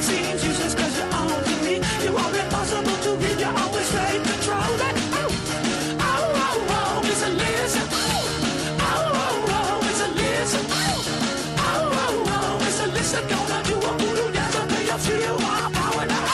seems useless cause you're on to me. You are impossible to read, you always say control that. Oh, oh, oh, oh, it's a listen. Oh, oh, oh, it's a listen. Oh, oh, oh, it's a listen. Gonna do a voodoo dance until you feel my power now.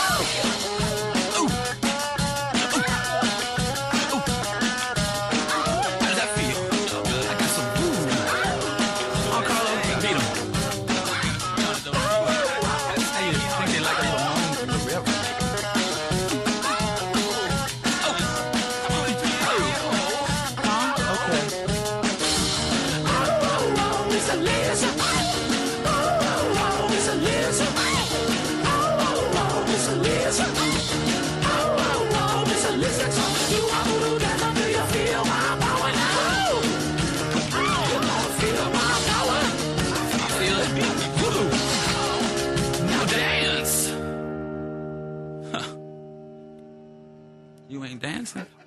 You ain't dancing?